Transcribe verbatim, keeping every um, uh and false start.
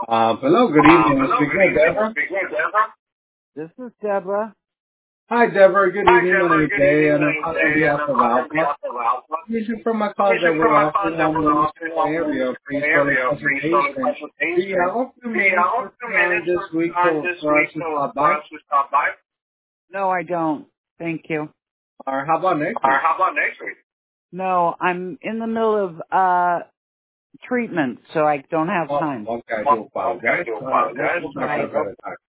Um, hello, good Um, evening. hello, Speak good with evening. Deborah. Speak with Deborah. This is Deborah. Hi, Deborah. Good Hi, evening. My name Deborah. is Good Jay, evening. and My I'm name is calling on Jay, and behalf I'm of calling on Alpha. behalf of Alpha. The reason for my The call is that reason for we're my call is offering that our we're minister offering one area a free solar area free solar consultation. Do you consultation. have a few Do you minutes have a for few time minutes this for week time to, this for us week to to, stop for by? us to stop by? No, I don't. Thank you. Or how about next Or week? how about next week? No, I'm in the middle of uh treatment, so I don't have Oh, time. okay. I do Oh, okay, I apologize. do Uh, let's apologize. go back Uh, to a better time.